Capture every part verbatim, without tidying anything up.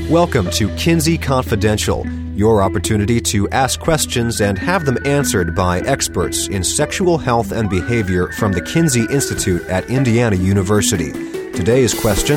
Welcome to Kinsey Confidential, your opportunity to ask questions and have them answered by experts in sexual health and behavior from the Kinsey Institute at Indiana University. Today's question: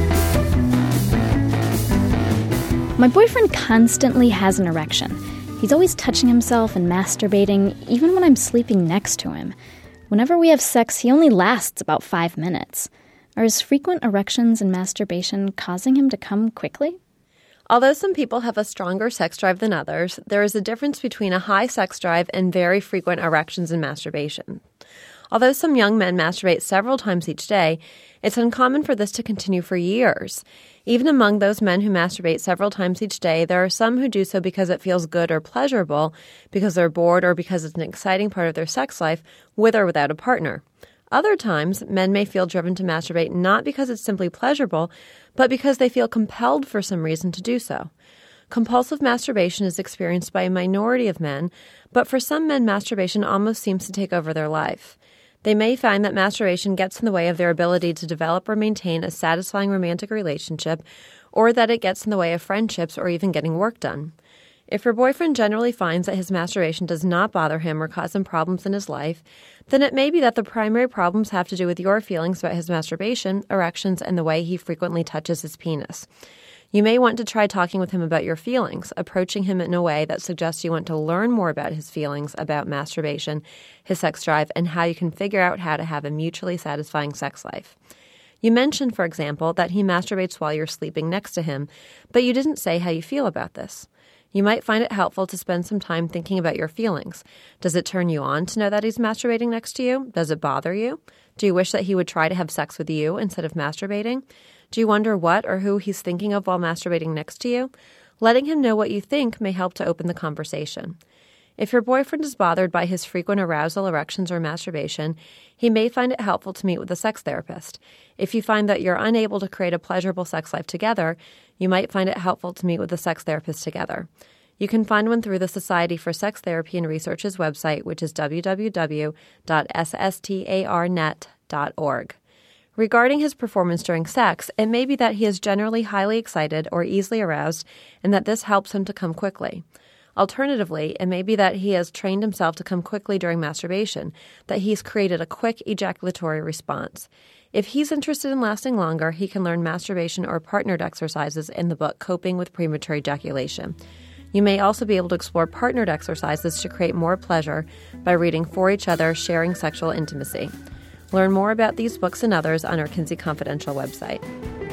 My boyfriend constantly has an erection. He's always touching himself and masturbating, even when I'm sleeping next to him. Whenever we have sex, he only lasts about five minutes. Are his frequent erections and masturbation causing him to come quickly? Although some people have a stronger sex drive than others, there is a difference between a high sex drive and very frequent erections and masturbation. Although some young men masturbate several times each day, it's uncommon for this to continue for years. Even among those men who masturbate several times each day, there are some who do so because it feels good or pleasurable, because they're bored, or because it's an exciting part of their sex life, with or without a partner. Other times, men may feel driven to masturbate not because it's simply pleasurable, but because they feel compelled for some reason to do so. Compulsive masturbation is experienced by a minority of men, but for some men, masturbation almost seems to take over their life. They may find that masturbation gets in the way of their ability to develop or maintain a satisfying romantic relationship, or that it gets in the way of friendships or even getting work done. If your boyfriend generally finds that his masturbation does not bother him or cause him problems in his life, then it may be that the primary problems have to do with your feelings about his masturbation, erections, and the way he frequently touches his penis. You may want to try talking with him about your feelings, approaching him in a way that suggests you want to learn more about his feelings about masturbation, his sex drive, and how you can figure out how to have a mutually satisfying sex life. You mentioned, for example, that he masturbates while you're sleeping next to him, but you didn't say how you feel about this. You might find it helpful to spend some time thinking about your feelings. Does it turn you on to know that he's masturbating next to you? Does it bother you? Do you wish that he would try to have sex with you instead of masturbating? Do you wonder what or who he's thinking of while masturbating next to you? Letting him know what you think may help to open the conversation. If your boyfriend is bothered by his frequent arousal, erections, or masturbation, he may find it helpful to meet with a sex therapist. If you find that you're unable to create a pleasurable sex life together, you might find it helpful to meet with a sex therapist together. You can find one through the Society for Sex Therapy and Research's website, which is w w w dot s s t a r net dot org. Regarding his performance during sex, it may be that he is generally highly excited or easily aroused, and that this helps him to come quickly. Alternatively, it may be that he has trained himself to come quickly during masturbation, that he's created a quick ejaculatory response. If he's interested in lasting longer, he can learn masturbation or partnered exercises in the book Coping with Premature Ejaculation. You may also be able to explore partnered exercises to create more pleasure by reading For Each Other, Sharing Sexual Intimacy. Learn more about these books and others on our Kinsey Confidential website.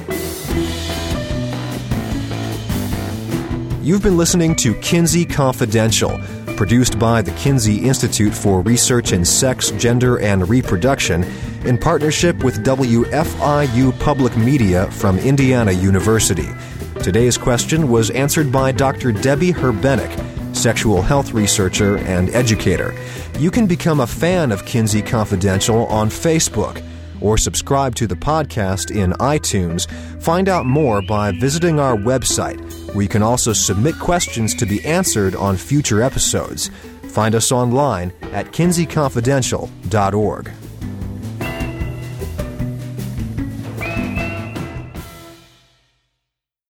You've been listening to Kinsey Confidential, produced by the Kinsey Institute for Research in Sex, Gender, and Reproduction in partnership with W F I U Public Media from Indiana University. Today's question was answered by Doctor Debbie Herbenek, sexual health researcher and educator. You can become a fan of Kinsey Confidential on Facebook or subscribe to the podcast in iTunes. Find out more by visiting our website, where you can also submit questions to be answered on future episodes. Find us online at kinsey confidential dot org.